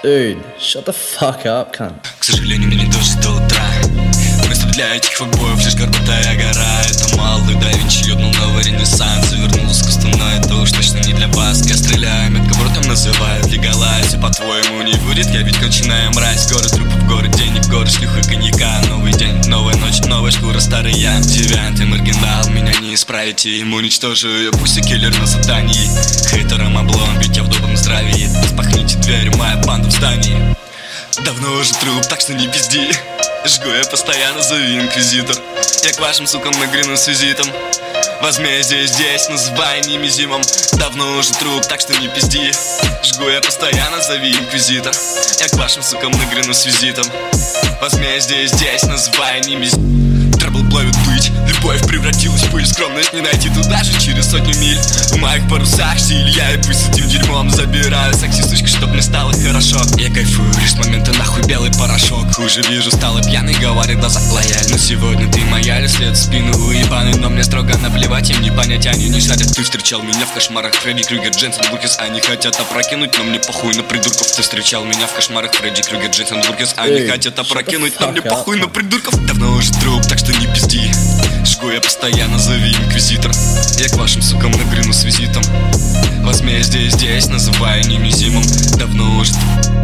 Dude, shut the fuck up, cunt. К сожалению, мне не дожить до утра. Вместо для этих факбоев лишь горбатая гора. Это малый да Винчи ёбнул новый ренессанс и вернул искусство, но это уж точно не для вас. Я стреляю, метко брутом называют легалайз. И по-твоему не будет, я ведь конченая мразь. Город трупов, город денег, город шлюх и коньяка. Новый день, новая ночь, новая шкура, старый я. Девиант и маргинал, меня не исправите. Ему уничтожу ее, пусть и киллер на задании. Хейтерам облом, ведь я в добром здравии. Распахните дверь, моя банда в здании. Давно уже труп, так что не пизди. Жгу я постоянно, зови инквизитор. Я к вашим сукам нагряну с визитом. Возмездие здесь, называй немезимым. Давно уже труп, так что не пизди. Жгу я постоянно, зови инквизитор. Я к вашим сукам нагряну с визитом. Возмездие здесь, называй немезимым. Трабл плавит быть, любовь превратилась в пыль. Скромность не найти тут даже через 100 миль. В моих парусах стиль, я и пусть с этим дерьмом забираю сексисточку, чтоб мне стало хорошо. Я кайфую лишь с момента нахуй белый порошок. Хуже вижу, стала пьяный, говорит глаза лояль. Но сегодня ты моя, ли след в спину уебаный. Но мне строго наплевать, им не понять, они не шарят. Ты встречал меня в кошмарах Фредди Крюгер, Дженсен Буркес. Они хотят опрокинуть, но мне похуй на придурков. Ты встречал меня в кошмарах Фредди Крюгер, Дженсен Буркес. Они хотят опрокинуть, но мне похуй на придурков. Давно уже труп, так что не пизди. Жгу я постоянно, зови инквизитор. Я к вашим сукам нагряну с визитом. Возмездие здесь, называй немезимым. Давно уже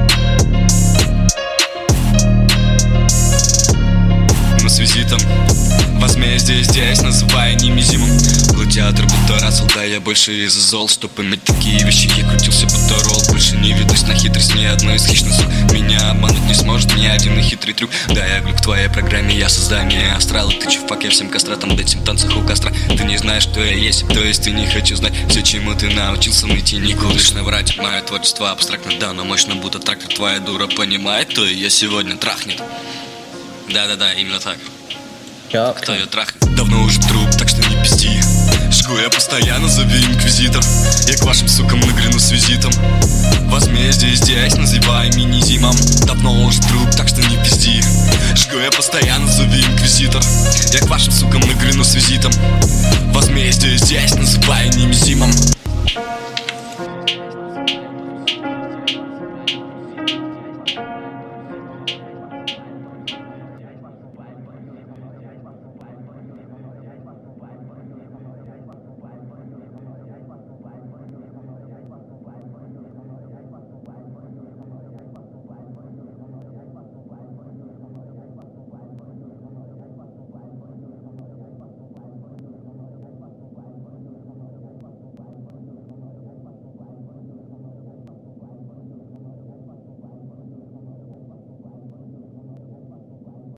с визитом. Возмездие здесь, называй немезимым. Гладиатор будто Рассел, да я больше из зол. Чтоб иметь такие вещи, я крутился будто ролл. Больше не ведусь на хитрость ни одной из хищных сук. Меня обмануть не сможет ни один хитрый трюк. Да, я глюк в твоей программе, я создание астрала. Ты чувак, я всем кастратам, дать им танцах у костра. Ты не знаешь, кто я есть, то есть ты не хочу знать. Все, чему ты научился, найти никуда. Лишь наврать, мое творчество абстрактно, да, но мощно будто трактор. Твоя дура понимает, то ее сегодня трахнет. Да-да-да, именно так. Кто ее трахнет? Давно уже труп, так что не пизди. Жгу я постоянно, зови инквизитор. Я к вашим сукам нагряну с визитом. Возмездие здесь, называй минизимом. Давно уже труп, так что не пизди. Жгу я постоянно, зови инквизитор. Я к вашим сукам нагряну с визитом. Возмездие здесь, называй немезимом.